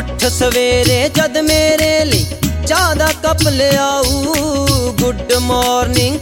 ਉੱਠ ਸਵੇਰੇ ਜਦ ਮੇਰੇ ਲਈ ਚਾਹ ਦਾ ਕੱਪ ਲਿਆਊ। Good morning